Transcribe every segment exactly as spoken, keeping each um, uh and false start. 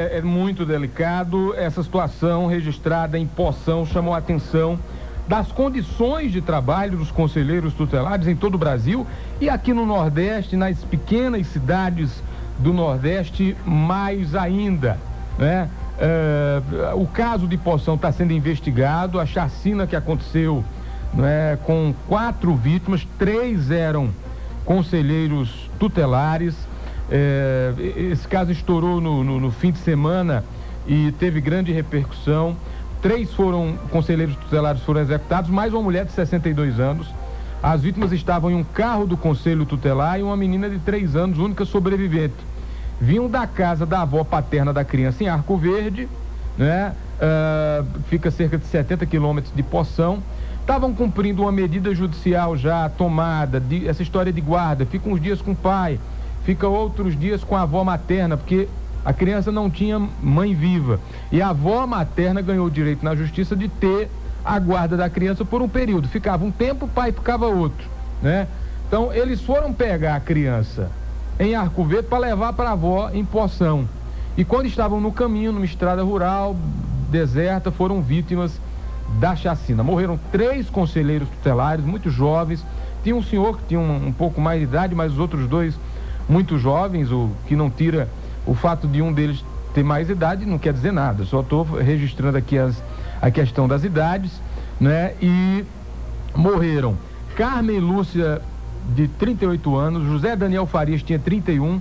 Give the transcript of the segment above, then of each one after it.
é, é muito delicado. Essa situação registrada em Poção chamou a atenção das condições de trabalho dos conselheiros tutelares em todo o Brasil e aqui no Nordeste, nas pequenas cidades do Nordeste, mais ainda, né? É, o caso de Poção está sendo investigado, a chacina que aconteceu, né, com quatro vítimas, três eram conselheiros tutelares. É, esse caso estourou no, no, no fim de semana e teve grande repercussão. Três foram conselheiros tutelares foram executados, mais uma mulher de sessenta e dois anos. As vítimas estavam em um carro do conselho tutelar e uma menina de três anos, única sobrevivente. Vinham da casa da avó paterna da criança em Arco Verde, né? Uh, fica cerca de setenta quilômetros de Poção. Estavam cumprindo uma medida judicial já tomada, de, essa história de guarda, fica uns dias com o pai, fica outros dias com a avó materna, porque a criança não tinha mãe viva. E a avó materna ganhou o direito na justiça de ter a guarda da criança por um período. Ficava um tempo, o pai ficava outro, né? Então, eles foram pegar a criança em Arco Verde para levar para a avó em Poção. E quando estavam no caminho, numa estrada rural, deserta, foram vítimas da chacina. Morreram três conselheiros tutelares, muito jovens. Tinha um senhor que tinha um, um pouco mais de idade, mas os outros dois muito jovens, o que não tira o fato de um deles ter mais idade, não quer dizer nada. Só estou registrando aqui as, a questão das idades, né? E morreram Carmen Lúcia, de trinta e oito anos, José Daniel Farias tinha trinta e um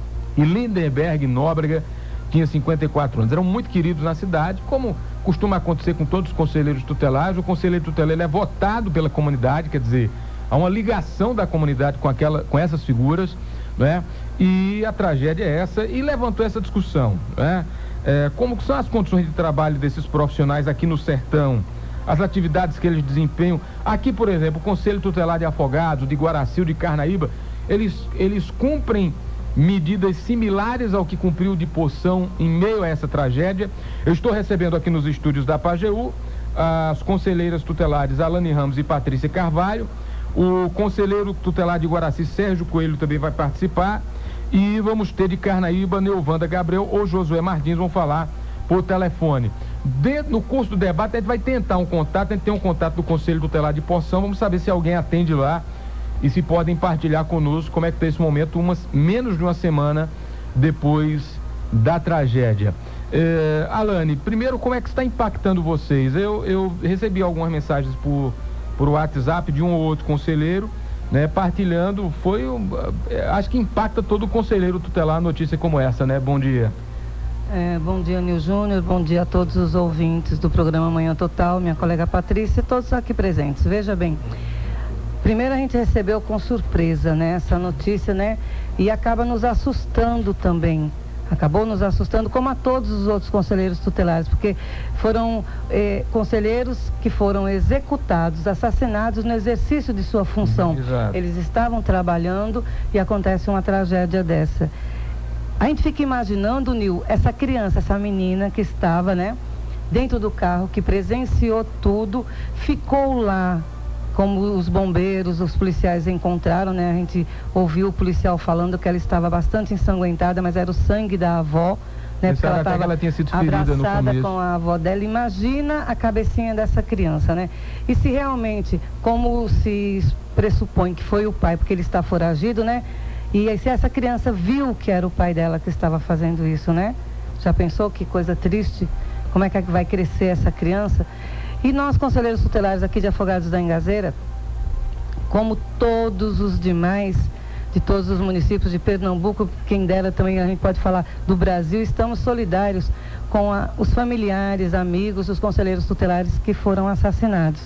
e Lindenberg Nóbrega tinha cinquenta e quatro anos. Eram muito queridos na cidade, como costuma acontecer com todos os conselheiros tutelares. O conselheiro tutelar é votado pela comunidade, quer dizer, há uma ligação da comunidade com, aquela, com essas figuras, né? E a tragédia é essa, e levantou essa discussão, né? É, como são as condições de trabalho desses profissionais aqui no sertão, as atividades que eles desempenham. Aqui, por exemplo, o Conselho Tutelar de Afogados, de Guaraci, de Carnaíba, eles, eles cumprem medidas similares ao que cumpriu de Poção em meio a essa tragédia. Eu estou recebendo aqui nos estúdios da Pajeú as conselheiras tutelares Alane Ramos e Patrícia Carvalho. O conselheiro tutelar de Guaraci, Sérgio Coelho, também vai participar. E vamos ter de Carnaíba, Neuvanda Gabriel ou Josué Martins, vão falar por telefone. Dentro, no curso do debate, a gente vai tentar um contato, a gente tem um contato do Conselho Tutelar de Poção, vamos saber se alguém atende lá e se podem partilhar conosco como é que está esse momento, umas, menos de uma semana depois da tragédia. É, Alane, primeiro, como é que está impactando vocês? Eu, eu recebi algumas mensagens por, por WhatsApp de um ou outro conselheiro, né, partilhando. Foi, acho que impacta todo o conselheiro tutelar notícia como essa, né? Bom dia. É, bom dia, Nil Júnior, bom dia a todos os ouvintes do programa Manhã Total, minha colega Patrícia e todos aqui presentes. Veja bem, primeiro a gente recebeu com surpresa, né, essa notícia, né, e acaba nos assustando também. Acabou nos assustando, como a todos os outros conselheiros tutelares, porque foram eh, conselheiros que foram executados, assassinados no exercício de sua função. Exato. Eles estavam trabalhando e acontece uma tragédia dessa. A gente fica imaginando, Nil, essa criança, essa menina que estava, né, dentro do carro, que presenciou tudo, ficou lá, como os bombeiros, os policiais encontraram, né? A gente ouviu o policial falando que ela estava bastante ensanguentada, mas era o sangue da avó, né? Porque ela estava abraçada com a avó dela. Imagina a cabecinha dessa criança, né? E se realmente, como se pressupõe que foi o pai, porque ele está foragido, né? E se essa criança viu que era o pai dela que estava fazendo isso, né? Já pensou que coisa triste? Como é que vai crescer essa criança? E nós, conselheiros tutelares aqui de Afogados da Engazeira, como todos os demais, de todos os municípios de Pernambuco, quem dera também a gente pode falar do Brasil, estamos solidários com a, os familiares, amigos, os conselheiros tutelares que foram assassinados.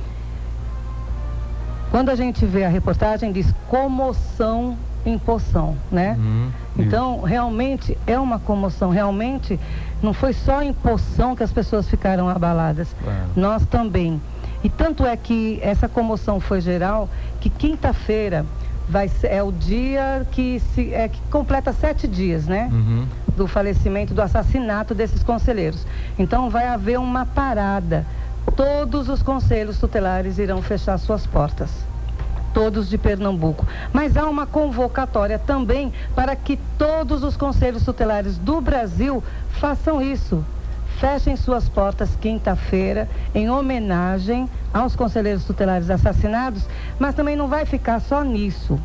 Quando a gente vê a reportagem, diz comoção em Poção, né? Uhum, então, realmente é uma comoção, realmente não foi só em Poção que as pessoas ficaram abaladas, claro. Nós também. E tanto é que essa comoção foi geral, que quinta-feira vai ser, é o dia que, se, é, que completa sete dias, né? Uhum. Do falecimento, do assassinato desses conselheiros. Então vai haver uma parada. Todos os conselhos tutelares irão fechar suas portas. todos de Pernambuco. Mas há uma convocatória também para que todos os conselhos tutelares do Brasil façam isso. Fechem suas portas quinta-feira em homenagem aos conselheiros tutelares assassinados, mas também não vai ficar só nisso.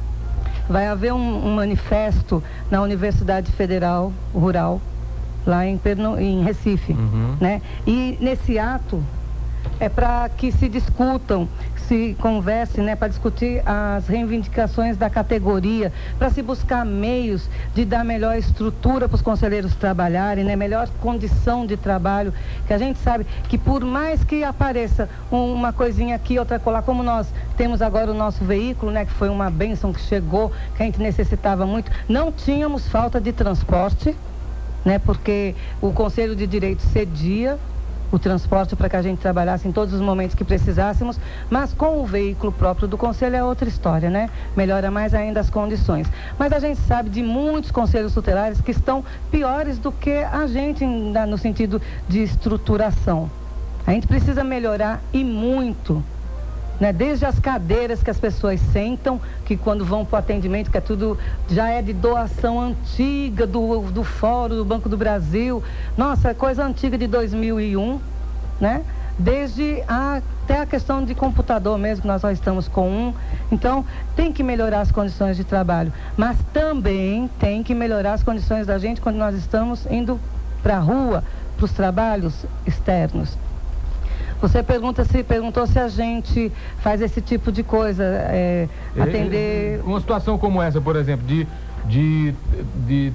Vai haver um, um manifesto na Universidade Federal Rural, lá em, Perno, em Recife, uhum. né? E nesse ato é para que se discutam, se converse, né, para discutir as reivindicações da categoria, para se buscar meios de dar melhor estrutura para os conselheiros trabalharem, né, melhor condição de trabalho, que a gente sabe que por mais que apareça um, uma coisinha aqui, outra colar, como nós temos agora o nosso veículo, né, que foi uma bênção que chegou, que a gente necessitava muito, não tínhamos falta de transporte, né, porque o Conselho de Direito cedia o transporte para que a gente trabalhasse em todos os momentos que precisássemos, mas com o veículo próprio do Conselho é outra história, né? Melhora mais ainda as condições. Mas a gente sabe de muitos conselhos tutelares que estão piores do que a gente no sentido de estruturação. A gente precisa melhorar e muito, né? Desde as cadeiras que as pessoas sentam, que quando vão para o atendimento, que é tudo, já é de doação antiga do, do Fórum, do Banco do Brasil. Nossa, coisa antiga de dois mil e um, né? Desde a, até a questão de computador mesmo, nós só estamos com um. Então, tem que melhorar as condições de trabalho. Mas também tem que melhorar as condições da gente quando nós estamos indo para a rua, para os trabalhos externos. Você pergunta se, perguntou se a gente faz esse tipo de coisa, é, atender... Uma situação como essa, por exemplo, de, de, de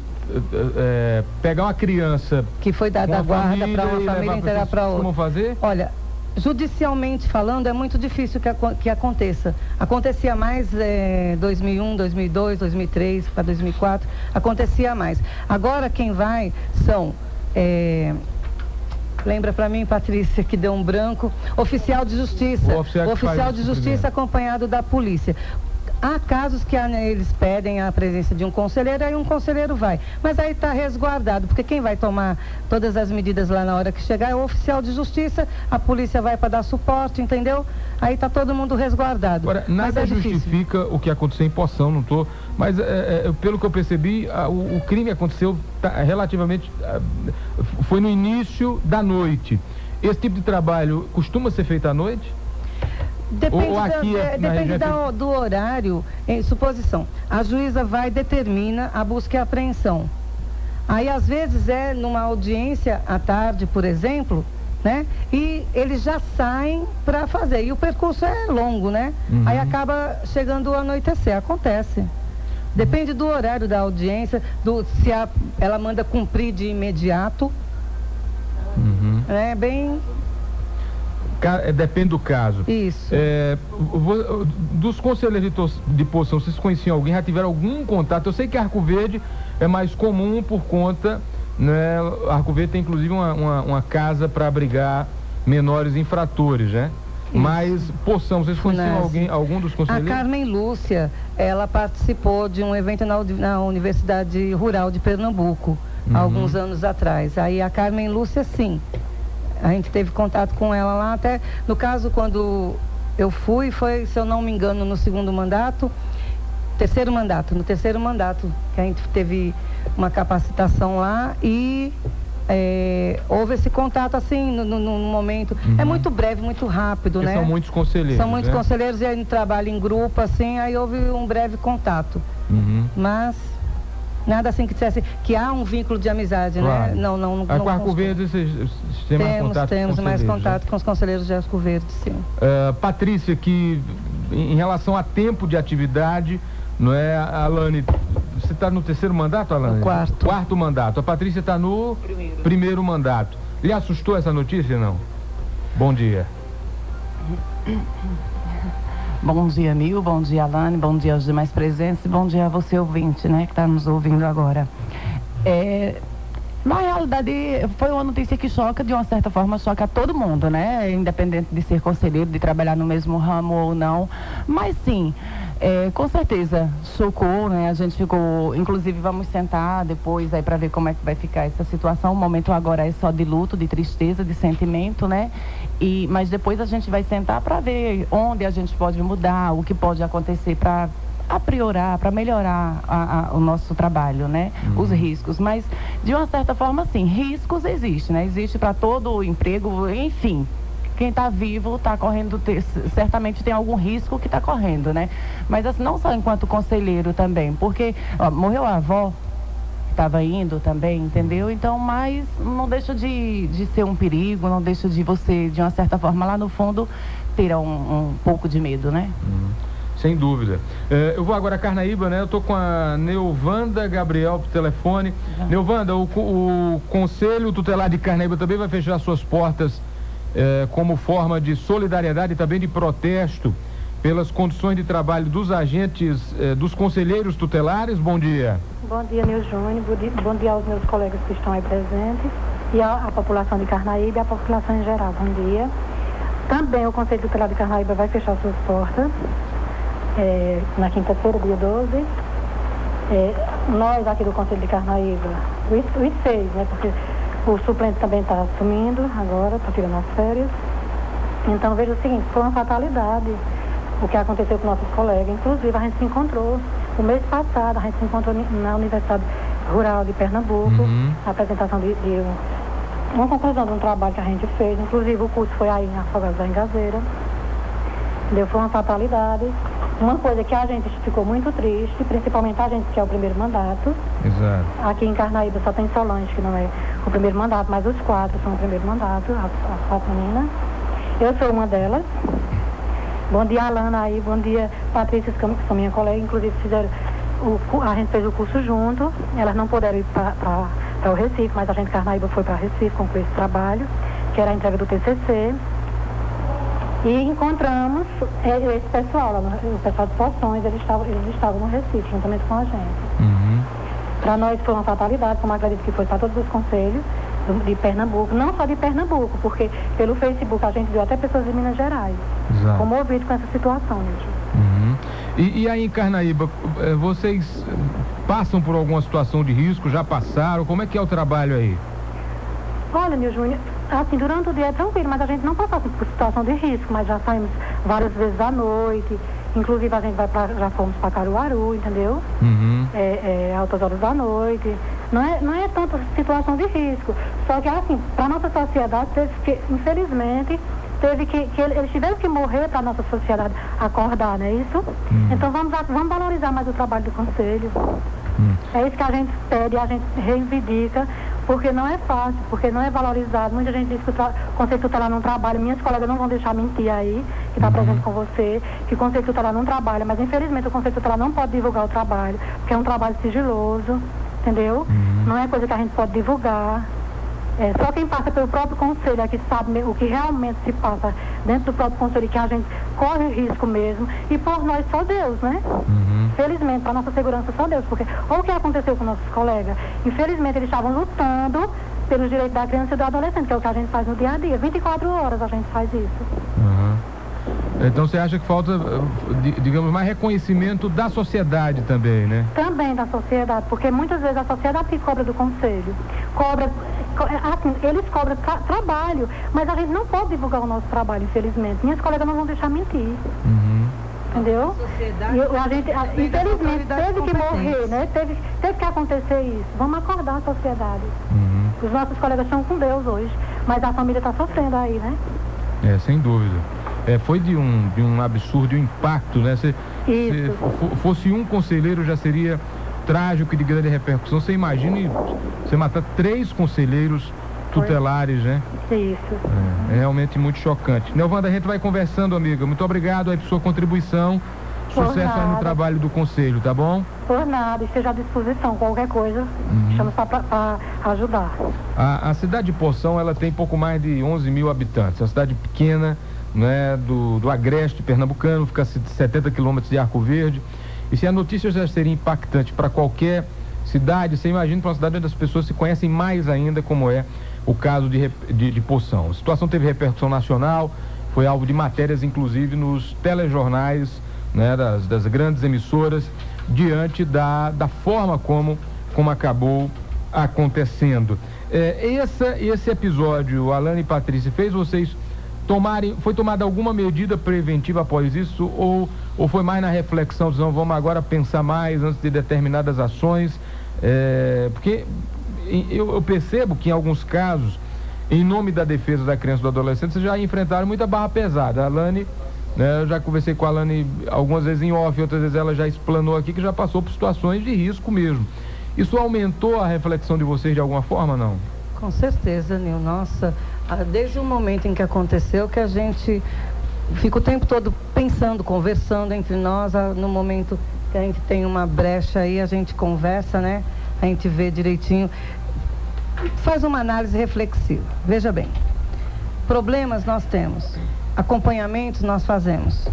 é, pegar uma criança... Que foi dada a guarda para uma família inteira para outra. Como fazer? Olha, judicialmente falando, é muito difícil que, que aconteça. Acontecia mais em é, dois mil e um, dois mil e dois, dois mil e três, para dois mil e quatro, acontecia mais. Agora quem vai são... É, lembra para mim, Patrícia, que deu um branco, oficial de justiça, o oficial, o oficial de justiça acompanhado da polícia. Há casos que eles pedem a presença de um conselheiro, aí um conselheiro vai. Mas aí está resguardado, porque quem vai tomar todas as medidas lá na hora que chegar é o oficial de justiça, a polícia vai para dar suporte, entendeu? Aí está todo mundo resguardado. Agora, nada é justifica difícil. O que aconteceu em Poção, não estou... Mas, é, é, pelo que eu percebi, a, o, o crime aconteceu tá, relativamente... A, foi no início da noite. Esse tipo de trabalho costuma ser feito à noite? Depende, Ou aqui da, é, depende da, do horário, em suposição. A juíza vai e determina a busca e a apreensão. Aí, às vezes, é numa audiência à tarde, por exemplo, né? E eles já saem para fazer. E o percurso é longo, né? Uhum. Aí acaba chegando o anoitecer. Acontece. Depende do horário da audiência, do, se a, ela manda cumprir de imediato. Uhum. É bem... Depende do caso. Isso. É, dos conselheiros de, de Poção, vocês conheciam alguém? Já tiveram algum contato? Eu sei que Arco Verde é mais comum por conta, né? Arco Verde tem inclusive uma, uma, uma casa para abrigar menores infratores, né? Isso. Mas Poção, vocês conheciam alguém, algum dos conselheiros? A Carmen Lúcia, ela participou de um evento na, na Universidade Rural de Pernambuco, uhum. há alguns anos atrás. Aí a Carmen Lúcia, sim. A gente teve contato com ela lá, até no caso quando eu fui, foi, se eu não me engano, no segundo mandato, terceiro mandato, no terceiro mandato, que a gente teve uma capacitação lá e é, houve esse contato assim, no, no, no momento, uhum. é muito breve, muito rápido, Porque né? São muitos conselheiros, São muitos né? conselheiros e a gente trabalha em grupo, assim, aí houve um breve contato, uhum. mas... Nada assim que dissesse que há um vínculo de amizade, claro. né? Não, não, não. A com Arco Verde, vocês têm mais temos, contato temos com mais contato né? com os conselheiros de Arco Verde, sim. Uh, Patrícia, que em relação a tempo de atividade, não é, Alane, você está no terceiro mandato, Alane? No quarto. Quarto mandato. A Patrícia está no primeiro. primeiro mandato. Lhe assustou essa notícia, não? Bom dia. Bom dia, Mil, bom dia, Alane, bom dia aos demais presentes, bom dia a você, ouvinte, né, que está nos ouvindo agora. É, na realidade, foi uma notícia que choca, de uma certa forma, choca a todo mundo, né, independente de ser conselheiro, de trabalhar no mesmo ramo ou não, mas sim, É, com certeza, chocou, né? A gente ficou, inclusive vamos sentar depois aí para ver como é que vai ficar essa situação. O momento agora é só de luto, de tristeza, de sentimento, né? E, mas depois a gente vai sentar para ver onde a gente pode mudar, o que pode acontecer para apriorar, para melhorar a, a, o nosso trabalho, né? Uhum. Os riscos. Mas, de uma certa forma, sim, riscos existem, né? Existe para todo o emprego, enfim. Quem está vivo está correndo, ter, certamente tem algum risco que está correndo, né? Mas assim, não só enquanto conselheiro também, porque ó, morreu a avó, estava indo também, entendeu? Então, mas não deixa de, de ser um perigo, não deixa de você, de uma certa forma, lá no fundo, ter um, um pouco de medo, né? Uhum. Sem dúvida. É, eu vou agora a Carnaíba, né? Eu tô com a Neuvanda Gabriel por telefone. Uhum. Neuvanda, o, o Conselho Tutelar de Carnaíba também vai fechar suas portas É, como forma de solidariedade e também de protesto pelas condições de trabalho dos agentes, eh, dos conselheiros tutelares. Bom dia. Bom dia, Nil Júnior. Bom dia, bom dia aos meus colegas que estão aí presentes e a, a população de Carnaíba e a população em geral. Bom dia. Também o Conselho Tutelar de Carnaíba vai fechar suas portas é, na quinta-feira, dia doze. É, nós aqui do Conselho de Carnaíba, os, os seis, né, porque o suplente também está assumindo agora, está tirando as férias. Então, veja o seguinte, foi uma fatalidade o que aconteceu com nossos colegas. Inclusive, a gente se encontrou, o mês passado, a gente se encontrou na Universidade Rural de Pernambuco, uhum. a apresentação de, de uma conclusão de um trabalho que a gente fez. Inclusive, o curso foi aí em Afogados da Engazeira. Entendeu? Foi uma fatalidade. Uma coisa que a gente ficou muito triste, principalmente a gente que é o primeiro mandato. Exato. Aqui em Carnaíba só tem Solange, que não é o primeiro mandato, mas os quatro são o primeiro mandato, as, as quatro meninas. Eu sou uma delas. Bom dia, Alana aí, bom dia, Patrícia, que são minha colega, inclusive fizeram o, a gente fez o curso junto, elas não puderam ir para o Recife, mas a gente Carnaíba foi para Recife concluir esse trabalho, que era a entrega do T C C. E encontramos é, esse pessoal, lá no, o pessoal de Poções, eles estavam, eles estavam no Recife, juntamente com a gente. Uhum. Para nós foi uma fatalidade, como acredito que foi para todos os conselhos do, de Pernambuco, não só de Pernambuco, porque pelo Facebook a gente viu até pessoas de Minas Gerais, Exato. comovidos com essa situação, gente. Uhum. E, e aí em Carnaíba, vocês passam por alguma situação de risco, já passaram? Como é que é o trabalho aí? Olha, Nil Júnior, assim, durante o dia é tranquilo, mas a gente não passa por situação de risco, mas já saímos várias vezes à noite, inclusive a gente vai pra, já fomos para Caruaru, entendeu? Uhum. É, é, altas horas da noite. Não é, não é tanta situação de risco, só que assim, para nossa sociedade, teve que, infelizmente, teve que, que eles tiveram que morrer para a nossa sociedade acordar, não é isso? Uhum. Então vamos, vamos valorizar mais o trabalho do Conselho. Uhum. É isso que a gente pede, a gente reivindica, porque não é fácil, porque não é valorizado. Muita gente diz que o tra- Conselho Tutelar não trabalha, minhas colegas não vão deixar mentir aí, que está uhum. presente com você, que o Conselho Tutelar não trabalha, mas infelizmente o Conselho Tutelar não pode divulgar o trabalho, porque é um trabalho sigiloso, entendeu? Uhum. Não é coisa que a gente pode divulgar. É, só quem passa pelo próprio conselho é que sabe o que realmente se passa dentro do próprio conselho, que a gente corre risco mesmo, e por nós só Deus, né? Uhum. Felizmente, para nossa segurança só Deus, porque olha o que aconteceu com nossos colegas, infelizmente eles estavam lutando pelos direitos da criança e do adolescente, que é o que a gente faz no dia a dia, vinte e quatro horas a gente faz isso. Uhum. Então você acha que falta, digamos, mais reconhecimento da sociedade também, né? Também da sociedade, porque muitas vezes a sociedade que cobra do conselho, cobra, assim, eles cobram tra- trabalho, mas a gente não pode divulgar o nosso trabalho, infelizmente. Minhas colegas não vão deixar mentir. Uhum. Entendeu? E a gente, a, infelizmente, teve que morrer, né? Teve, teve que acontecer isso. Vamos acordar a sociedade. Uhum. Os nossos colegas estão com Deus hoje, mas a família está sofrendo aí, né? É, sem dúvida. É, foi de um, de um absurdo, um impacto, né? Se, se fosse um conselheiro já seria trágico e de grande repercussão. Você imagine você matar três conselheiros tutelares, né? Isso. É, é realmente muito chocante. Neuvanda, a gente vai conversando, amiga. Muito obrigado aí por sua contribuição. Sucesso aí no trabalho do conselho, tá bom? Por nada, esteja à disposição. Qualquer coisa, uhum. estamos para ajudar. A, a cidade de Poção, ela tem pouco mais de onze mil habitantes. É uma cidade pequena, né, do, do Agreste pernambucano, fica a setenta quilômetros de Arco Verde. E se a notícia já seria impactante para qualquer cidade, você imagina para uma cidade onde as pessoas se conhecem mais ainda, como é o caso de, de, de Poção. A situação teve repercussão nacional, foi alvo de matérias, inclusive, nos telejornais né, das, das grandes emissoras, diante da, da forma como, como acabou acontecendo. É, essa, esse episódio, Alane e Patrícia, fez vocês tomarem, foi tomada alguma medida preventiva após isso, ou, ou foi mais na reflexão, não, vamos agora pensar mais antes de determinadas ações? É, porque eu, eu percebo que em alguns casos, em nome da defesa da criança e do adolescente, vocês já enfrentaram muita barra pesada. A Alane, né, eu já conversei com a Alane algumas vezes em off, outras vezes ela já explanou aqui que já passou por situações de risco mesmo. Isso aumentou a reflexão de vocês de alguma forma, não? Com certeza, Nil. Nossa, desde o momento em que aconteceu, que a gente fica o tempo todo pensando, conversando entre nós, no momento que a gente tem uma brecha aí, a gente conversa, né? A gente vê direitinho, faz uma análise reflexiva. Veja bem, problemas nós temos, acompanhamentos nós fazemos.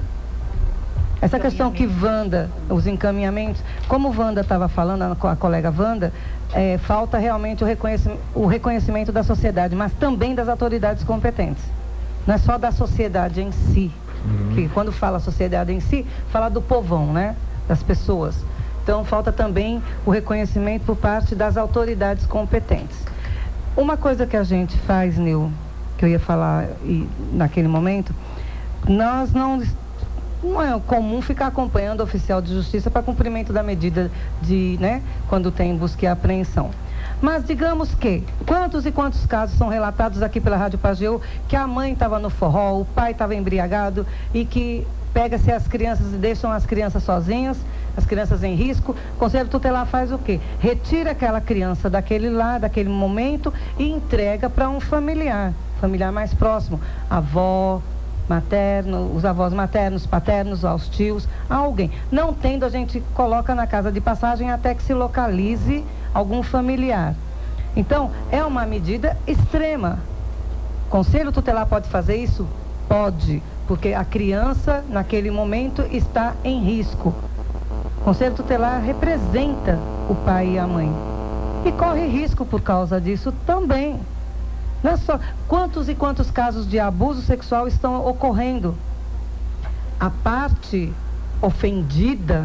Essa questão que Wanda, os encaminhamentos, como Wanda estava falando, a colega Wanda, é, falta realmente o reconhecimento, o reconhecimento da sociedade, mas também das autoridades competentes. Não é só da sociedade em si, uhum. que quando fala sociedade em si, fala do povão, né? Das pessoas. Então, falta também o reconhecimento por parte das autoridades competentes. Uma coisa que a gente faz, Nil, que eu ia falar e, naquele momento, nós não... Não é comum ficar acompanhando o oficial de justiça para cumprimento da medida de, né, quando tem busca e apreensão. Mas digamos que, quantos e quantos casos são relatados aqui pela Rádio Pajeú, que a mãe estava no forró, o pai estava embriagado e que pega-se as crianças e deixam as crianças sozinhas, as crianças em risco. O Conselho Tutelar faz o quê? Retira aquela criança daquele lá, daquele momento e entrega para um familiar, familiar mais próximo, avó, materno, os avós maternos, paternos, aos tios, alguém. Não tendo, a gente coloca na casa de passagem até que se localize algum familiar. Então, é uma medida extrema. O Conselho Tutelar pode fazer isso? Pode, porque a criança, naquele momento, está em risco. O Conselho Tutelar representa o pai e a mãe. E corre risco por causa disso também. Não é só, quantos e quantos casos de abuso sexual estão ocorrendo? A parte ofendida,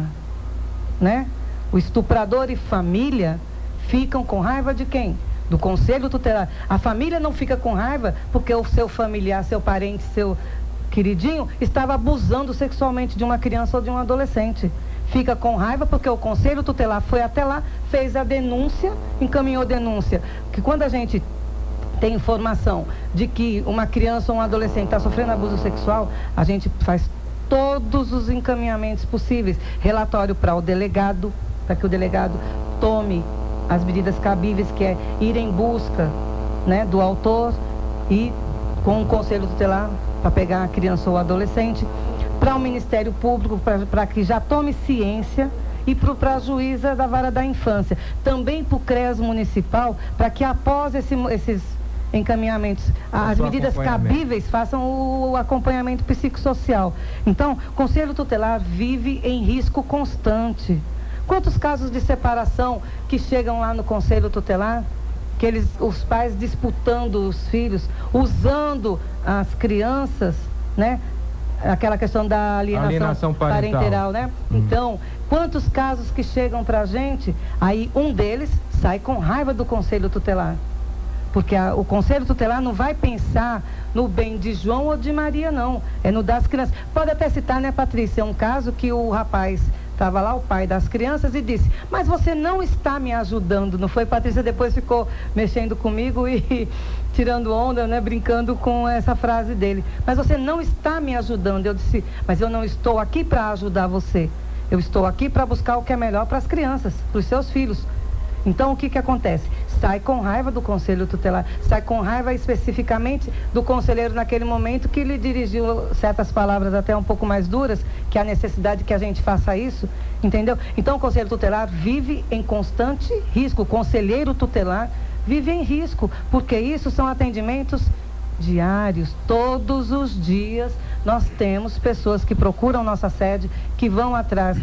né? O estuprador e família ficam com raiva de quem? Do Conselho Tutelar. A família não fica com raiva porque o seu familiar, seu parente, seu queridinho estava abusando sexualmente de uma criança ou de um adolescente. Fica com raiva porque o Conselho Tutelar foi até lá, fez a denúncia, encaminhou denúncia. Que quando a gente tem informação de que uma criança ou um adolescente está sofrendo abuso sexual, a gente faz todos os encaminhamentos possíveis. Relatório para o delegado, para que o delegado tome as medidas cabíveis, que é ir em busca, né, do autor e com o Conselho Tutelar para pegar a criança ou o adolescente, para o Ministério Público, para que já tome ciência, e para a juíza da vara da infância. Também para o CREAS municipal, para que após esse, esses encaminhamentos, as medidas cabíveis façam o, o acompanhamento psicossocial. Então, o Conselho Tutelar vive em risco constante. Quantos casos de separação que chegam lá no Conselho Tutelar? Que eles, os pais disputando os filhos, usando as crianças, né? Aquela questão da alienação, alienação parental. parental, né? Hum. Então, quantos casos que chegam para a gente, aí um deles sai com raiva do Conselho Tutelar. Porque a, o Conselho Tutelar não vai pensar no bem de João ou de Maria, não. É no das crianças. Pode até citar, né, Patrícia, um caso que o rapaz estava lá, o pai das crianças, e disse: mas você não está me ajudando, não foi? Patrícia depois ficou mexendo comigo e tirando onda, né, brincando com essa frase dele. Mas você não está me ajudando. Eu disse: mas eu não estou aqui para ajudar você. Eu estou aqui para buscar o que é melhor para as crianças, para os seus filhos. Então, o que que acontece? Sai com raiva do Conselho Tutelar, sai com raiva especificamente do conselheiro naquele momento que lhe dirigiu certas palavras até um pouco mais duras, que há necessidade que a gente faça isso, entendeu? Então, o Conselho Tutelar vive em constante risco, o conselheiro tutelar vive em risco, porque isso são atendimentos diários, todos os dias nós temos pessoas que procuram nossa sede, que vão atrás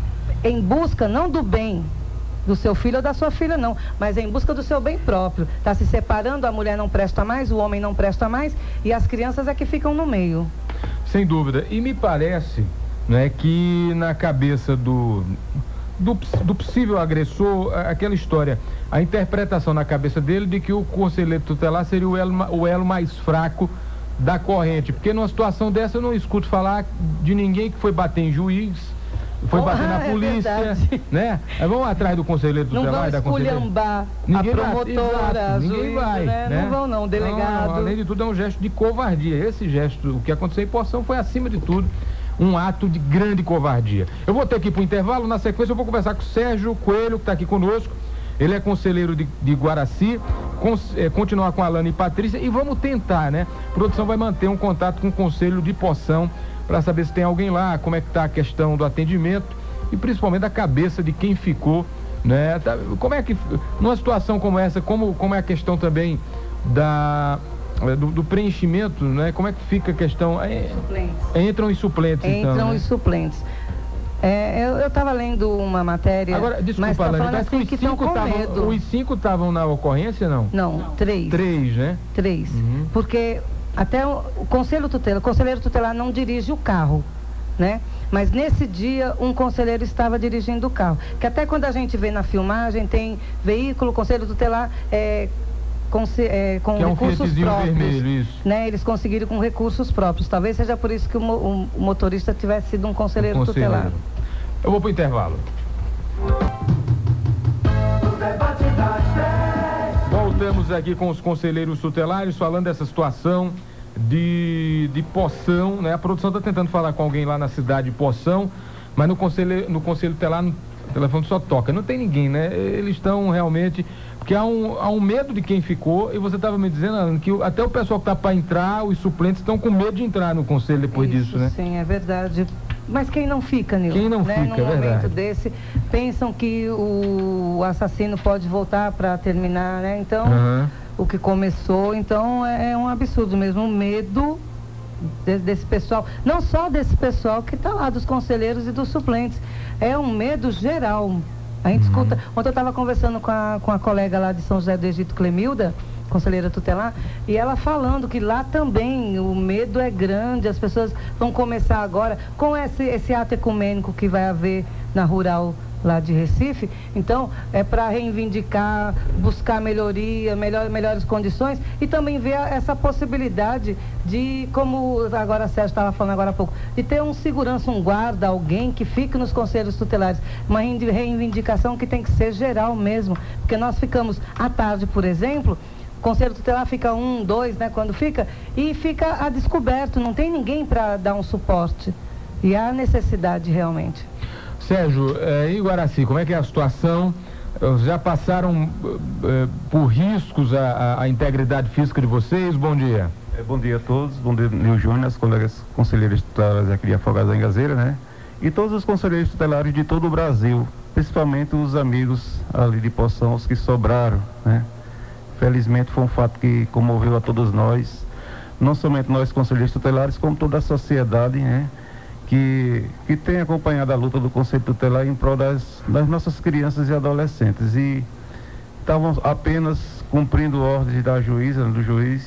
em busca não do bem do seu filho ou da sua filha, não, mas em busca do seu bem próprio. Está se separando, a mulher não presta mais, o homem não presta mais, e as crianças é que ficam no meio. Sem dúvida. E me parece, né, que na cabeça do, do, do possível agressor, aquela história, a interpretação na cabeça dele de que o conselheiro tutelar seria o elo, o elo mais fraco da corrente, porque numa situação dessa eu não escuto falar de ninguém que foi bater em juiz, foi oh, bater ah, na polícia, é né? Aí vamos atrás do conselheiro tutelar e da conselheira. Não vão Ninguém a promotora, vai, a ninguém juíza, vai, né? né? Não vão não, delegado. Não, além de tudo é um gesto de covardia. Esse gesto, o que aconteceu em Poção foi acima de tudo um ato de grande covardia. Eu vou ter que ir para o intervalo, na sequência eu vou conversar com o Sérgio Coelho, que está aqui conosco. Ele é conselheiro de, de Guaraci, con, é, continuar com a Alana e Patrícia e vamos tentar, né? A produção vai manter um contato com o Conselho de Poção para saber se tem alguém lá, como é que está a questão do atendimento e principalmente da cabeça de quem ficou, né? Tá, como é que, numa situação como essa, como, como é a questão também da... Do, do preenchimento, né? Como é que fica a questão? É, entram os suplentes, Entram então, os né? suplentes. É, eu estava lendo uma matéria. Agora, desculpa, mas tá Alane, falando assim os que estão cinco com tavam, medo. os cinco estavam na ocorrência, não? Não, não, três. Três, né? Três. Uhum. Porque até o, o conselho tutelar, o conselheiro tutelar não dirige o carro, né? Mas nesse dia um conselheiro estava dirigindo o carro. Que até quando a gente vê na filmagem tem veículo, conselho tutelar é, com, é, com que é um recursos próprios. Vermelho, isso. Né? Eles conseguiram com recursos próprios. Talvez seja por isso que o, o, o motorista tivesse sido um conselheiro, um conselheiro tutelar. Eu vou para o intervalo. Voltamos aqui com os conselheiros tutelares falando dessa situação de, de Poção, né? A produção está tentando falar com alguém lá na cidade de Poção, mas no conselho, no conselho tutelar o telefone só toca, não tem ninguém, né? Eles estão realmente, porque há um, há um medo de quem ficou, e você estava me dizendo, Alan, que até o pessoal que está para entrar, os suplentes estão com medo de entrar no conselho depois Isso, disso, né? Sim, é verdade. Mas quem não fica, Nilton? Quem não né? fica, Num é verdade. momento desse, pensam que o assassino pode voltar para terminar, né? Então, uhum. o que começou, então é um absurdo mesmo, o medo de, desse pessoal, não só desse pessoal que está lá, dos conselheiros e dos suplentes, é um medo geral. A gente uhum. escuta, ontem eu estava conversando com a, com a colega lá de São José do Egito, Clemilda, conselheira tutelar, e ela falando que lá também o medo é grande, as pessoas vão começar agora com esse, esse ato ecumênico que vai haver na Rural lá de Recife, então é para reivindicar, buscar melhoria, melhor, melhores condições e também ver essa possibilidade de, como agora a Sérgio estava falando agora há pouco, de ter um segurança, um guarda, alguém que fique nos conselhos tutelares, uma reivindicação que tem que ser geral mesmo, porque nós ficamos à tarde, por exemplo, o conselho tutelar fica um, dois, né, quando fica, e fica a descoberto, não tem ninguém para dar um suporte. E há necessidade realmente. Sérgio, eh, em Guaraci, como é que é a situação? Já passaram eh, por riscos a, a, a integridade física de vocês? Bom dia. É, bom dia a todos, bom dia Nil Júnior, as colegas conselheiros tutelares aqui de Afogados da Engazeira, né? E todos os conselheiros tutelares de todo o Brasil, principalmente os amigos ali de Poção, os que sobraram, né? Felizmente foi um fato que comoveu a todos nós, não somente nós conselheiros tutelares, como toda a sociedade, né? Que, que tem acompanhado a luta do Conselho Tutelar em prol das, das nossas crianças e adolescentes. E estavam apenas cumprindo ordens da juíza, do juiz,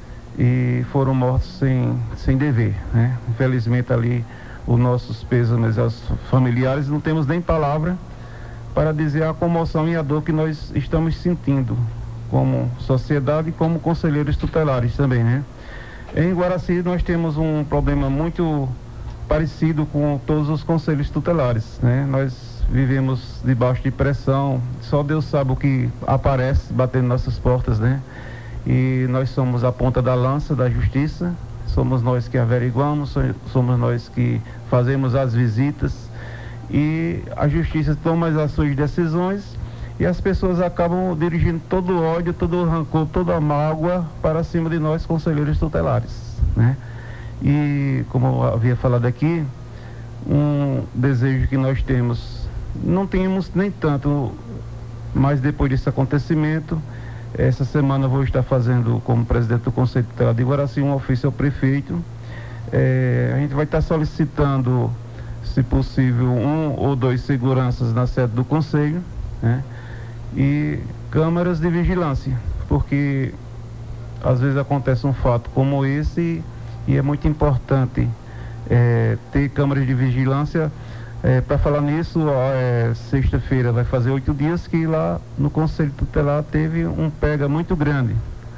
e foram mortos sem, sem dever, né? Infelizmente ali os nossos pêsames aos familiares, não temos nem palavra para dizer a comoção e a dor que nós estamos sentindo como sociedade e como conselheiros tutelares também, né? Em Guaraci nós temos um problema muito parecido com todos os conselhos tutelares, né? Nós vivemos debaixo de pressão, só Deus sabe o que aparece batendo nossas portas, né? E nós somos a ponta da lança da justiça, somos nós que averiguamos, somos nós que fazemos as visitas e a justiça toma as suas decisões e as pessoas acabam dirigindo todo o ódio, todo o rancor, toda a mágoa para cima de nós conselheiros tutelares, né? E como eu havia falado aqui, um desejo que nós temos, não temos nem tanto, mas depois desse acontecimento, essa semana eu vou estar fazendo como presidente do Conselho Tutelar de Guaraci um ofício ao prefeito. É, a gente vai estar solicitando, se possível, um ou dois seguranças na sede do Conselho, né? E câmeras de vigilância, porque às vezes acontece um fato como esse e é muito importante é, ter câmeras de vigilância. É, para falar nisso, ó, é, sexta-feira vai fazer oito dias que lá no Conselho Tutelar teve um pega muito grande.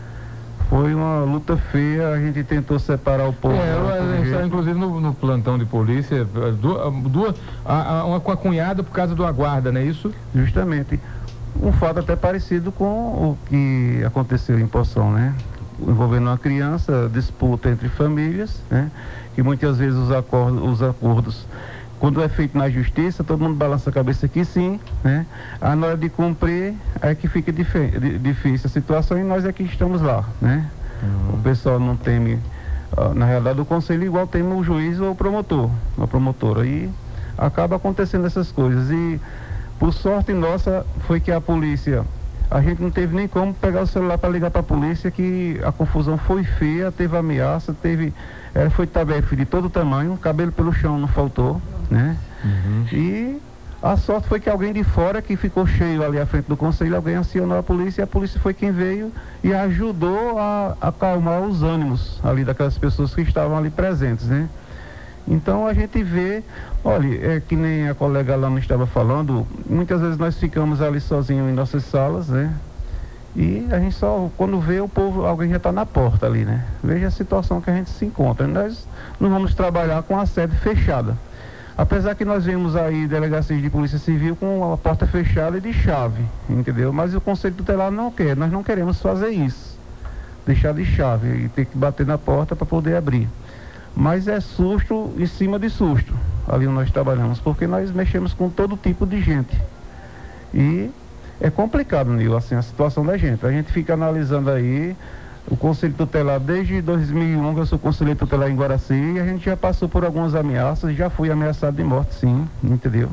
Foi uma luta feia, a gente tentou separar o povo. É, eu, inclusive no, no plantão de polícia, duas, duas, uma com a cunhada por causa do aguarda, não é isso? Justamente. Um fato até parecido com o que aconteceu em Poção, né? Envolvendo uma criança, disputa entre famílias, né? Que muitas vezes os acordos, os acordos, quando é feito na justiça, todo mundo balança a cabeça que sim, né? A na hora de cumprir é que fica difícil a situação e nós é que estamos lá, né? Uhum. O pessoal não teme, na realidade o conselho igual teme o juiz ou o promotor, a promotora, e acaba acontecendo essas coisas. E por sorte nossa foi que a polícia, a gente não teve nem como pegar o celular para ligar para a polícia, que a confusão foi feia, teve ameaça, teve, é, foi tabefe de todo tamanho, cabelo pelo chão não faltou, né? Uhum. E a sorte foi que alguém de fora que ficou cheio ali à frente do conselho, alguém acionou a polícia e a polícia foi quem veio e ajudou a acalmar os ânimos ali daquelas pessoas que estavam ali presentes, né? Então a gente vê, olha, é que nem a colega lá não estava falando, muitas vezes nós ficamos ali sozinhos em nossas salas, né? E a gente só, quando vê o povo, alguém já está na porta ali, né? Veja a situação que a gente se encontra. Nós não vamos trabalhar com a sede fechada. Apesar que nós vemos aí delegacias de polícia civil com a porta fechada e de chave, entendeu? Mas o Conselho Tutelar não quer, nós não queremos fazer isso. Deixar de chave e ter que bater na porta para poder abrir. Mas é susto em cima de susto, ali onde nós trabalhamos, porque nós mexemos com todo tipo de gente. E é complicado, Nil, assim, a situação da gente. A gente fica analisando aí o Conselho Tutelar desde dois mil e um, que eu sou conselheiro tutelar em Guaraci, e a gente já passou por algumas ameaças, já fui ameaçado de morte, sim, entendeu?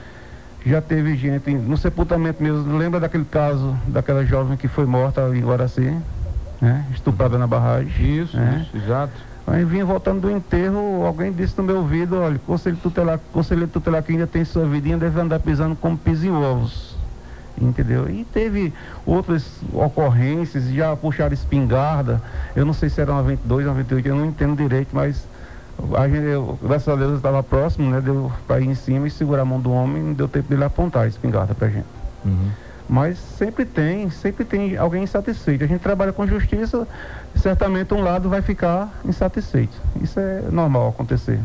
Já teve gente no sepultamento mesmo, lembra daquele caso, daquela jovem que foi morta em Guaraci, né? Estuprada na barragem. Isso, né? Isso, exato. Aí vinha voltando do enterro, alguém disse no meu ouvido, olha, conselho tutelar, conselheiro tutelar que ainda tem sua vidinha deve andar pisando como pisa em ovos, entendeu? E teve outras ocorrências, já puxaram espingarda, eu não sei se era noventa e dois, noventa e oito, eu não entendo direito, mas a gente, eu, graças a Deus eu estava próximo, né, deu para ir em cima e segurar a mão do homem, não deu tempo de ele apontar a espingarda pra gente. Uhum. Mas sempre tem, sempre tem alguém insatisfeito. A gente trabalha com justiça, certamente um lado vai ficar insatisfeito. Isso é normal acontecer.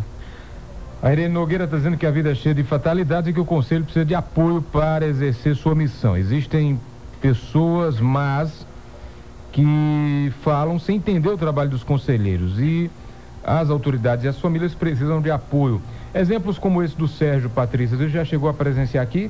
A Irene Nogueira está dizendo que a vida é cheia de fatalidades e que o Conselho precisa de apoio para exercer sua missão. Existem pessoas más que falam sem entender o trabalho dos conselheiros e as autoridades e as famílias precisam de apoio. Exemplos como esse do Sérgio Patrícia, você já chegou a presenciar aqui?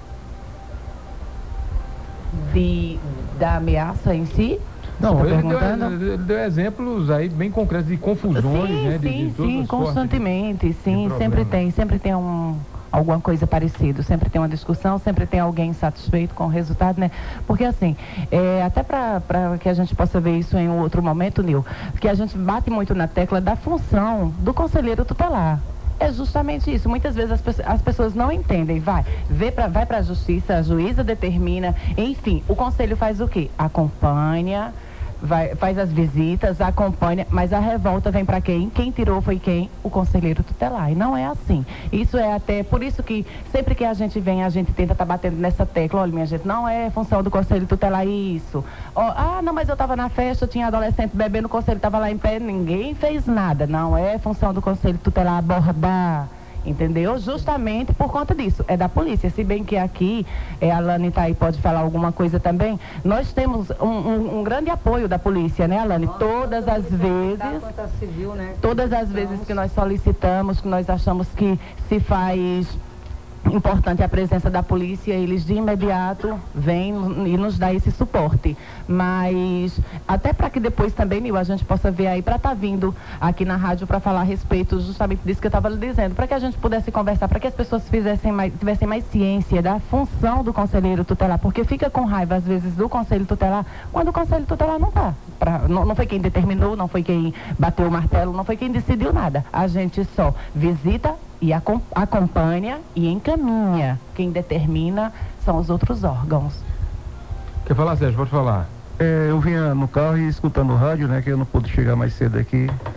De, da ameaça em si? Não, tá ele, deu, ele deu exemplos aí bem concretos de confusões, sim, né? Sim, de, de sim, constantemente, de, sim, de sempre tem, sempre tem um, alguma coisa parecida, sempre tem uma discussão, sempre tem alguém insatisfeito com o resultado, né? Porque assim, é, até para que a gente possa ver isso em um outro momento, Nil, que a gente bate muito na tecla da função do conselheiro tutelar. É justamente isso. Muitas vezes as, as pessoas não entendem. Vai, vê pra, vai para a justiça, a juíza determina. Enfim, o conselho faz o quê? Acompanha, vai, faz as visitas, acompanha, mas a revolta vem para quem? Quem tirou foi quem? O conselheiro tutelar. E não é assim. Isso é até, por isso que sempre que a gente vem, a gente tenta estar tá batendo nessa tecla. Olha, minha gente, não é função do conselho tutelar isso. Oh, ah, não, mas eu estava na festa, tinha adolescente bebendo, o conselho estava lá em pé, ninguém fez nada. Não é função do conselho tutelar abordar. Entendeu? Justamente por conta disso. É da polícia. Se bem que aqui, é, a Alane tá aí, pode falar alguma coisa também. Nós temos um, um, um grande apoio da polícia, né, Alane? Todas as vezes. Todas as vezes que nós solicitamos, que nós achamos que se faz importante a presença da polícia, eles de imediato vêm e nos dá esse suporte. Mas até para que depois também, Nil, a gente possa ver aí, para estar tá vindo aqui na rádio para falar a respeito justamente disso que eu estava lhe dizendo, para que a gente pudesse conversar, para que as pessoas fizessem mais, tivessem mais ciência da função do conselheiro tutelar, porque fica com raiva às vezes do conselho tutelar, quando o conselho tutelar não está. Não, não foi quem determinou, não foi quem bateu o martelo, não foi quem decidiu nada. A gente só visita e acompanha e encaminha. Quem determina são os outros órgãos. Quer falar, Sérgio? Pode falar. É, eu vinha no carro e escutando o rádio, né, que eu não pude chegar mais cedo aqui.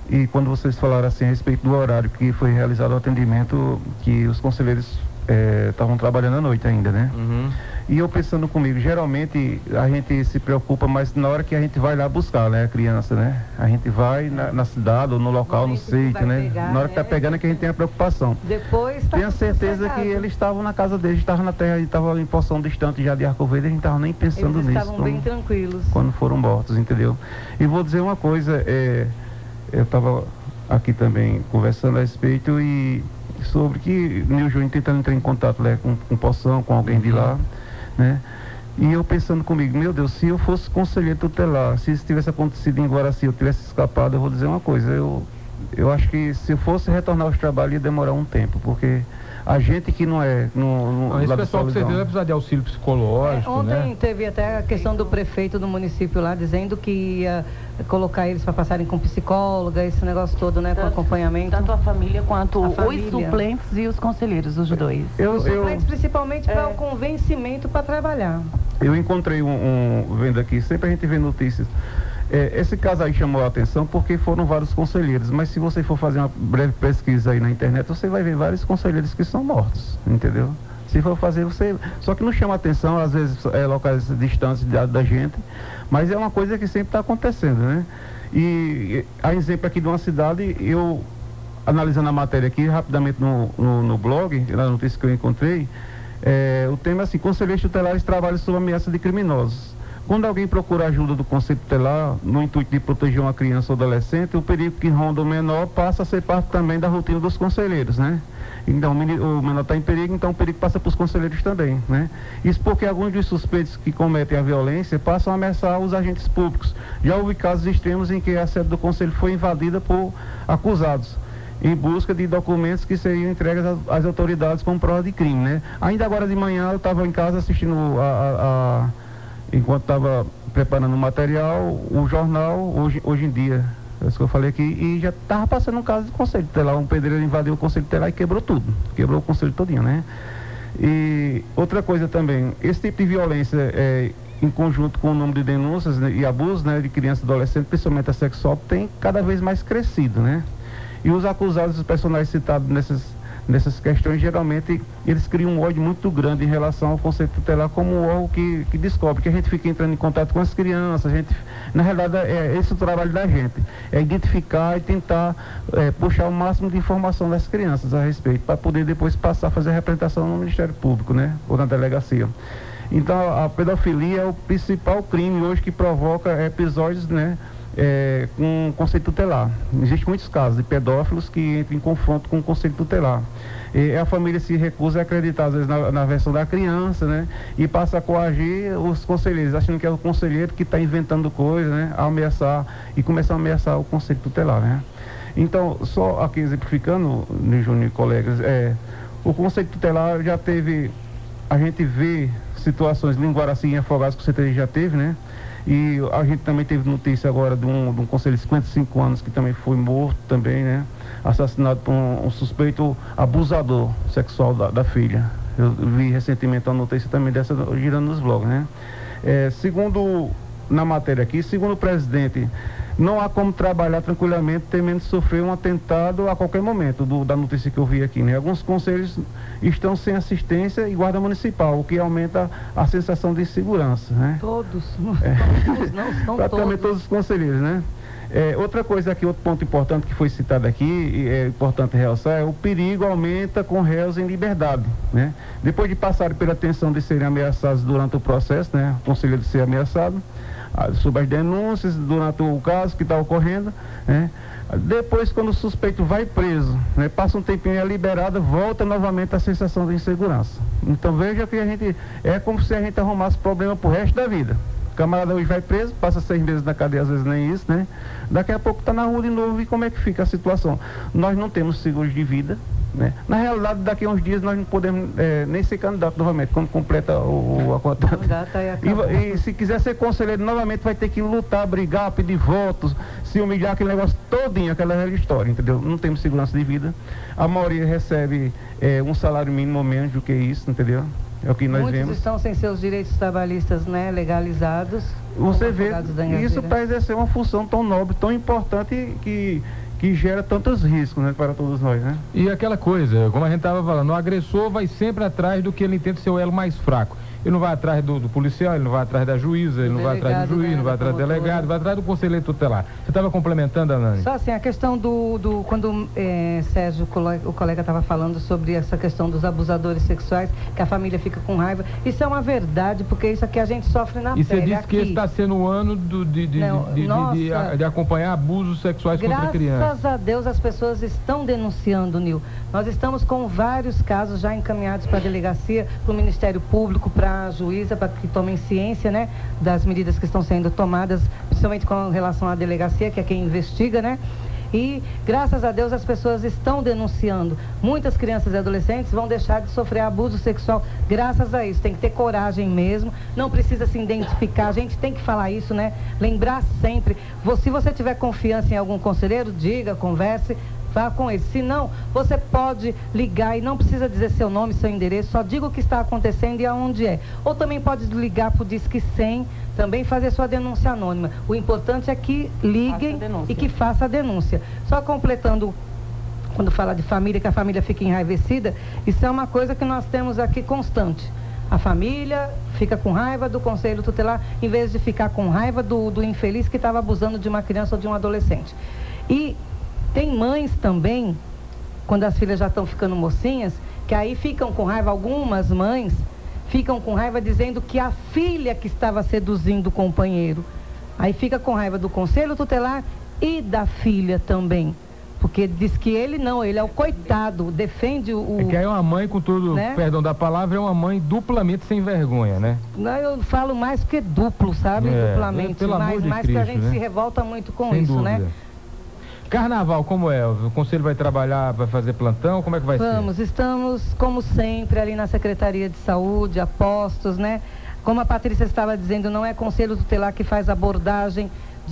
E quando vocês falaram assim a respeito do horário que foi realizado o atendimento, que os conselheiros estavam é, trabalhando à noite ainda, né? Uhum. E eu pensando comigo, geralmente a gente se preocupa mais na hora que a gente vai lá buscar, né, a criança, né? A gente vai na, na cidade ou no local, no sítio, né? Pegar, na hora que tá pegando é que a gente tem a preocupação. Depois tá Tenho certeza que eles estavam na casa deles, estavam na terra, estavam em Poção distante já de Arco Verde, a gente estava nem pensando eles nisso. Eles estavam bem tranquilos. Quando foram mortos, entendeu? E vou dizer uma coisa, é, eu estava aqui também conversando a respeito e sobre que Nil Júnior tentando entrar em contato, né, com, com Poção, com alguém de lá, né? E eu pensando comigo, meu Deus, se eu fosse conselheiro tutelar, se isso tivesse acontecido em Guaraci, eu tivesse escapado, eu vou dizer uma coisa, eu, eu acho que se eu fosse retornar aos trabalhos ia demorar um tempo, porque a gente que não é... No, no, não, esse pessoal que você vai precisar de auxílio psicológico, é, ontem né? Teve até a questão do prefeito do município lá, dizendo que ia colocar eles para passarem com psicóloga, esse negócio todo, né? Tanto, com acompanhamento. Tanto a família quanto a os família. suplentes e os conselheiros, os dois. Eu, os eu, suplentes principalmente para é. o convencimento para trabalhar. Eu encontrei um, um... Vendo aqui, sempre a gente vê notícias. É, esse caso aí chamou a atenção porque foram vários conselheiros, mas se você for fazer uma breve pesquisa aí na internet, você vai ver vários conselheiros que são mortos, entendeu? Se for fazer, você... Só que não chama atenção, às vezes é locais distantes da, da gente, mas é uma coisa que sempre está acontecendo, né? E a exemplo aqui de uma cidade, eu analisando a matéria aqui rapidamente no, no, no blog, na notícia que eu encontrei, é, o tema é assim: conselheiros tutelares trabalham sob ameaça de criminosos. Quando alguém procura ajuda do Conselho Tutelar no intuito de proteger uma criança ou adolescente, o perigo que ronda o menor passa a ser parte também da rotina dos conselheiros, né? Então, o menor está em perigo, então o perigo passa para os conselheiros também, né? Isso porque alguns dos suspeitos que cometem a violência passam a ameaçar os agentes públicos. Já houve casos extremos em que a sede do Conselho foi invadida por acusados, em busca de documentos que seriam entregues às, às autoridades como prova de crime, né? Ainda agora de manhã eu estava em casa assistindo a... a, a enquanto estava preparando o material, o jornal, hoje, hoje em dia, é isso que eu falei aqui, e já estava passando um caso de conselho tutelar. Um pedreiro invadiu o conselho tutelar e quebrou tudo, quebrou o conselho todinho, né? E outra coisa também, esse tipo de violência, é, em conjunto com o número de denúncias, né, e abusos, né, de crianças e adolescentes, principalmente a sexual, tem cada vez mais crescido, né? E os acusados, os personagens citados nessas nessas questões, geralmente eles criam um ódio muito grande em relação ao Conselho Tutelar como um órgão que, que descobre, que a gente fica entrando em contato com as crianças, a gente, na realidade, é esse o trabalho da gente, é identificar e tentar é, puxar o máximo de informação das crianças a respeito, para poder depois passar a fazer a representação no Ministério Público, né, ou na delegacia. Então, a pedofilia é o principal crime hoje que provoca episódios, né, É, com o Conselho Tutelar. Existem muitos casos de pedófilos que entram em confronto com o Conselho Tutelar. E a família se recusa a acreditar, às vezes, na, na versão da criança, né? E passa a coagir os conselheiros, achando que é o conselheiro que está inventando coisa, né? A ameaçar, e começar a ameaçar o Conselho Tutelar, né? Então, só aqui exemplificando, Júnior e colegas, é, o Conselho Tutelar já teve, a gente vê situações em Guaraci e Afogados que o C T I já teve, né? E a gente também teve notícia agora de um, de um conselheiro de cinquenta e cinco anos que também foi morto também, né? Assassinado por um, um suspeito abusador sexual da, da filha. Eu vi recentemente uma notícia também dessa girando nos blogs, né? É, segundo, na matéria aqui, segundo o presidente, não há como trabalhar tranquilamente temendo sofrer um atentado a qualquer momento, do, da notícia que eu vi aqui, né? Alguns conselhos estão sem assistência e guarda municipal, o que aumenta a sensação de insegurança, né? Todos. É. Todos não, são Praticamente todos. todos os conselheiros, né? É, outra coisa aqui, outro ponto importante que foi citado aqui, e é importante realçar, é o perigo aumenta com réus em liberdade, né? Depois de passarem pela tensão de serem ameaçados durante o processo, né? O conselheiro de ser ameaçado, sobre as denúncias durante o caso que está ocorrendo, né? Depois, quando o suspeito vai preso, né, passa um tempinho e é liberado, volta novamente a sensação de insegurança. Então veja que a gente, é como se a gente arrumasse problema pro resto da vida. O camarada hoje vai preso, passa seis meses na cadeia, às vezes nem isso, né? Daqui a pouco está na rua de novo, e como é que fica a situação? Nós não temos seguros de vida, né? Na realidade, daqui a uns dias nós não podemos é, nem ser candidato novamente, quando completa o, o a quota. E, e se quiser ser conselheiro novamente, vai ter que lutar, brigar, pedir votos, se humilhar, aquele negócio todinho, aquela velha história, entendeu? Não temos segurança de vida. A maioria recebe é, um salário mínimo ou menos do que isso, entendeu? É o que nós Muitos vemos. estão sem seus direitos trabalhistas, né, legalizados. Você vê isso para exercer uma função tão nobre, tão importante, que, que que gera tantos riscos, né, para todos nós, né? E aquela coisa, como a gente estava falando, o agressor vai sempre atrás do que ele entende ser o elo mais fraco. Ele não vai atrás do, do policial, ele não vai atrás da juíza, ele não vai atrás do juiz, né, não vai atrás do delegado, vai atrás do conselheiro tutelar. Você estava complementando, Anani? Só assim, a questão do... do quando é, Sérgio, o colega estava falando sobre essa questão dos abusadores sexuais, que a família fica com raiva, isso é uma verdade, porque isso aqui a gente sofre na e pele. E você disse aqui. que esse está sendo o ano do, de, de, não, de, de, nossa, de, de, de acompanhar abusos sexuais contra crianças. Graças a Deus as pessoas estão denunciando, Nil. Nós estamos com vários casos já encaminhados para a delegacia, para o Ministério Público, para a juíza, para que tomem ciência, né, das medidas que estão sendo tomadas, principalmente com relação à delegacia, que é quem investiga, né? E, graças a Deus, as pessoas estão denunciando. Muitas crianças e adolescentes vão deixar de sofrer abuso sexual graças a isso. Tem que ter coragem mesmo, não precisa se identificar. A gente tem que falar isso, né? Lembrar sempre. Se você tiver confiança em algum conselheiro, diga, converse, vá com ele. Se não, você pode ligar e não precisa dizer seu nome, seu endereço, só diga o que está acontecendo e aonde é. Ou também pode ligar para o Disque cem, também fazer sua denúncia anônima. O importante é que liguem e que faça a denúncia. Só completando, quando fala de família, que a família fica enraivecida, isso é uma coisa que nós temos aqui constante. A família fica com raiva do conselho tutelar, em vez de ficar com raiva do, do infeliz que estava abusando de uma criança ou de um adolescente. E tem mães também, quando as filhas já estão ficando mocinhas, que aí ficam com raiva, algumas mães ficam com raiva dizendo que a filha que estava seduzindo o companheiro. Aí fica com raiva do conselho tutelar e da filha também. Porque diz que ele não, ele é o coitado, defende o... É que aí uma mãe, com todo, né? Perdão da palavra, é uma mãe duplamente sem vergonha, né? Não, eu falo mais que duplo, sabe? É, duplamente, é, pelo mas, amor de mas Cristo, que a gente né? se revolta muito com sem isso, dúvida. né? Carnaval, como é? O conselho vai trabalhar, vai fazer plantão? Como é que vai Vamos, ser? Vamos, estamos, como sempre, ali na Secretaria de Saúde, a postos, né? Como a Patrícia estava dizendo, não é conselho tutelar que faz abordagem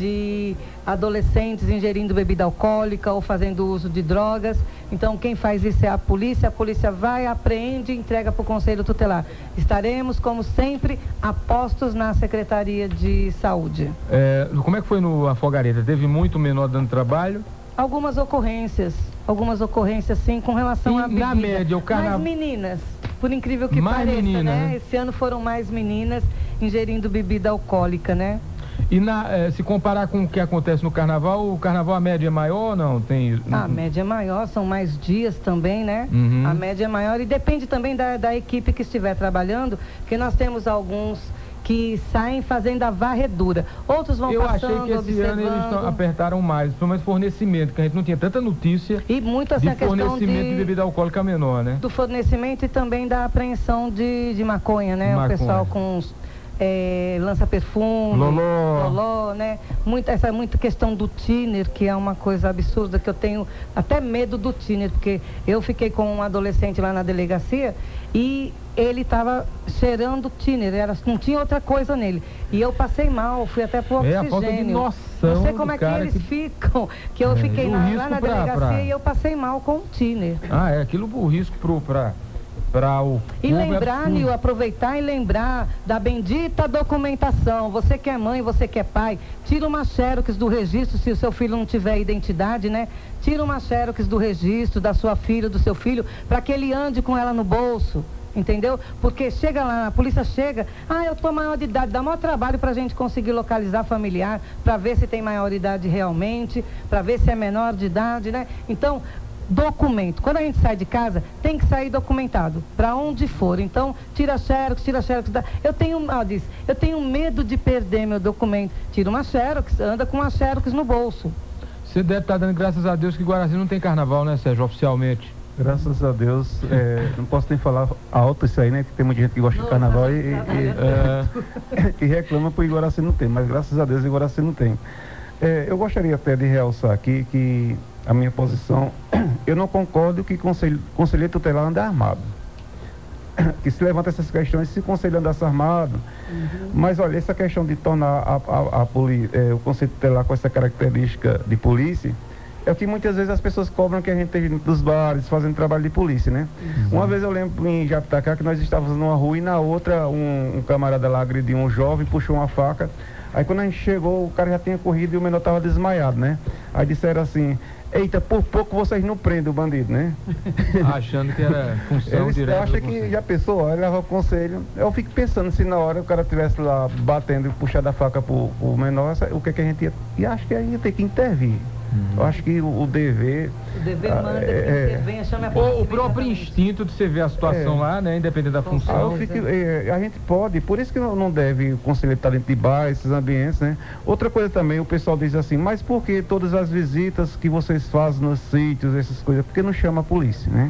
de adolescentes ingerindo bebida alcoólica ou fazendo uso de drogas. Então, quem faz isso é a polícia. A polícia vai, apreende e entrega para o conselho tutelar. Estaremos, como sempre, a postos na Secretaria de Saúde. É, como é que foi no Afogareta? Teve muito menor dando trabalho? Algumas ocorrências, algumas ocorrências sim, com relação e à bebida. Na média, o carnaval... Mais meninas, por incrível que mais pareça, menina, né? né? Esse ano foram mais meninas ingerindo bebida alcoólica, né? E na, eh, se comparar com o que acontece no carnaval, o carnaval a média é maior ou não? Tem... A média é maior, são mais dias também, né? Uhum. A média é maior e depende também da, da equipe que estiver trabalhando, porque nós temos alguns que saem fazendo a varredura. Outros vão Eu passando, achei que esse observando. ano eles tão, apertaram mais, pelo menos fornecimento, que a gente não tinha tanta notícia e muito essa de questão fornecimento de, de bebida alcoólica menor, né? Do fornecimento e também da apreensão de, de maconha, né? Maconha. O pessoal com os É, lança-perfume, loló. loló, né? Muito, essa muita questão do thinner, que é uma coisa absurda, que eu tenho até medo do thinner, porque eu fiquei com um adolescente lá na delegacia e ele estava cheirando thinner, era, não tinha outra coisa nele. E eu passei mal, fui até pro oxigênio. É a falta de noção. Não sei como é que eles que... ficam, que eu é, fiquei lá, lá na pra, delegacia pra... e eu passei mal com o thinner. Ah, é aquilo o risco pro, pra... Para o e lembrar, Nil, aproveitar e lembrar da bendita documentação. Você que é mãe, você que é pai, tira uma xerox do registro, se o seu filho não tiver identidade, né? Tira uma xerox do registro da sua filha, do seu filho, para que ele ande com ela no bolso, entendeu? Porque chega lá, a polícia chega, ah, eu tô maior de idade, dá maior trabalho pra gente conseguir localizar familiar, para ver se tem maioridade realmente, para ver se é menor de idade, né? Então, documento. Quando a gente sai de casa, tem que sair documentado, para onde for. Então, tira xerox, tira xerox. Da... Eu tenho, ah, diz, eu tenho medo de perder meu documento. Tira uma xerox, anda com uma xerox no bolso. Você deve estar dando graças a Deus que Guaraci não tem carnaval, né, Sérgio, oficialmente? Graças a Deus, é, não posso nem falar alto isso aí, né? Que tem muita gente que gosta não, de carnaval e, e, é, e reclama por Iguaraci não tem, mas graças a Deus Iguaraci não tem. É, eu gostaria até de realçar aqui que a minha posição, eu não concordo que conselho, conselheiro tutelar ande armado. Que se levanta essas questões, se o conselho andasse armado, uhum. Mas olha, essa questão de tornar a, a, a poli, é, o conselho tutelar com essa característica de polícia, é o que muitas vezes as pessoas cobram que a gente esteja dentro dos bares, fazendo trabalho de polícia, né? Uhum. Uma vez eu lembro em Japitacá que nós estávamos numa rua e na outra um, um camarada lá agrediu um jovem, puxou uma faca. Aí quando a gente chegou, o cara já tinha corrido e o menor estava desmaiado, né? Aí disseram assim, eita, por pouco vocês não prendem o bandido, né? Achando que era função Eles direta. Acha que já pensou, ele leva o conselho. Eu fico pensando se na hora o cara estivesse lá batendo e puxando a faca pro, pro menor, o que, que a gente ia... E acho que aí ia ter que intervir. Uhum. Eu acho que o, o dever... O dever manda que é, intervenha, chame a polícia. O próprio instinto de você ver a situação é. lá, né? Independente da função. Ah, eu fico, é, a gente pode, por isso que não, não deve o conselheiro estar dentro de bar, esses ambientes, né? Outra coisa também, o pessoal diz assim, mas por que todas as visitas que vocês fazem nos sítios, essas coisas, por que não chama a polícia, né?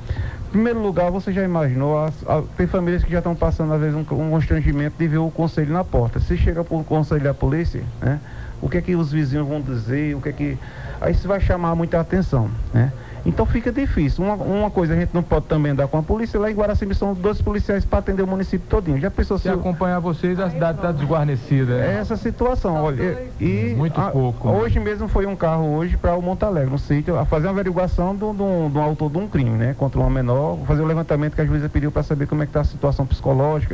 Em primeiro lugar, você já imaginou, as, a, tem famílias que já estão passando, às vezes, um, um constrangimento de ver o conselho na porta. Se chega para o conselho da polícia, né? O que é que os vizinhos vão dizer, o que é que... Aí isso vai chamar muita atenção, né? Então fica difícil. Uma, uma coisa a gente não pode também dar com a polícia, lá em Guaracibe são dois policiais para atender o município todinho. Já pensou se... Se acompanhar vocês, a cidade está desguarnecida. É essa situação, olha. E muito a, pouco. Hoje mesmo foi um carro hoje para o Monte Alegre, no sítio, a fazer uma averiguação do, do, do autor de um crime, né? Contra uma menor, fazer o levantamento que a juíza pediu para saber como é que está a situação psicológica,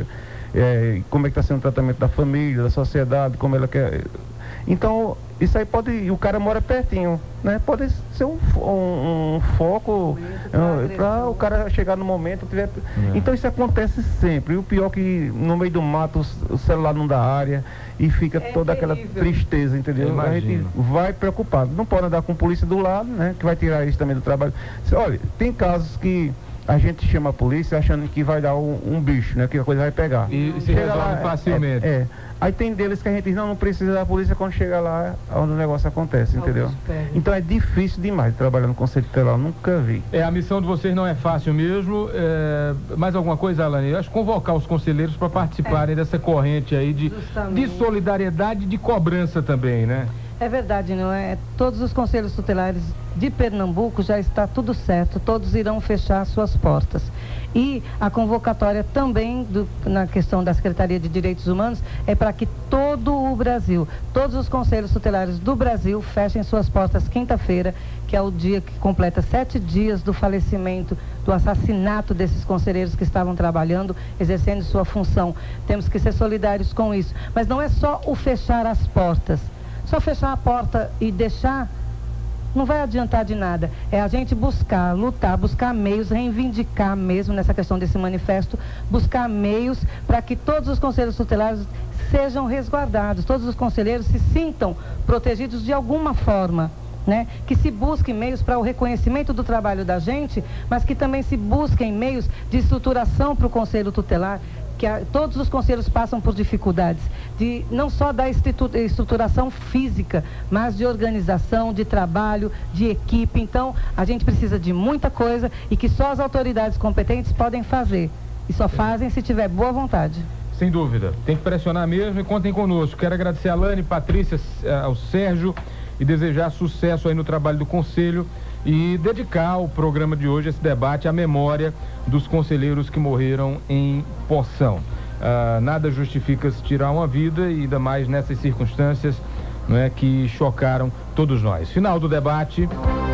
é, como é que está sendo o tratamento da família, da sociedade, como ela quer... Então, isso aí pode... E o cara mora pertinho, né? Pode ser um, um, um foco para o cara chegar no momento... Tiver... É. Então, isso acontece sempre. E o pior é que no meio do mato o celular não dá área e fica é toda terrível. Aquela tristeza, entendeu? A gente vai preocupado. Não pode andar com polícia do lado, né? Que vai tirar isso também do trabalho. Olha, tem casos que... A gente chama a polícia achando que vai dar um, um bicho, né? Que a coisa vai pegar. E se resolve lá, facilmente. É, é. Aí tem deles que a gente diz, não, não precisa da polícia quando chega lá onde o negócio acontece, entendeu? Então é difícil demais trabalhar no Conselho Tutelar, eu nunca vi. É, a missão de vocês não é fácil mesmo. É... Mais alguma coisa, Alane? Eu acho que convocar os conselheiros para participarem é. dessa corrente aí de, de solidariedade e de cobrança também, né? É verdade, não é? Todos os conselhos tutelares de Pernambuco já está tudo certo, todos irão fechar suas portas. E a convocatória também, do, na questão da Secretaria de Direitos Humanos, é para que todo o Brasil, todos os conselhos tutelares do Brasil fechem suas portas quinta-feira, que é o dia que completa sete dias do falecimento, do assassinato desses conselheiros que estavam trabalhando, exercendo sua função. Temos que ser solidários com isso. Mas não é só o fechar as portas. Só fechar a porta e deixar não vai adiantar de nada. É a gente buscar, lutar, buscar meios, reivindicar mesmo nessa questão desse manifesto, buscar meios para que todos os conselhos tutelares sejam resguardados, todos os conselheiros se sintam protegidos de alguma forma, né? Que se busquem meios para o reconhecimento do trabalho da gente, mas que também se busquem meios de estruturação para o conselho tutelar, que a, todos os conselhos passam por dificuldades, de não só da estruturação física, mas de organização, de trabalho, de equipe. Então, a gente precisa de muita coisa e que só as autoridades competentes podem fazer. E só fazem se tiver boa vontade. Sem dúvida. Tem que pressionar mesmo e contem conosco. Quero agradecer a Alane, Patrícia, ao Sérgio e desejar sucesso aí no trabalho do Conselho e dedicar o programa de hoje, esse debate, à memória dos conselheiros que morreram em Poção. Ah, nada justifica se tirar uma vida, e ainda mais nessas circunstâncias, não é, que chocaram todos nós. Final do debate.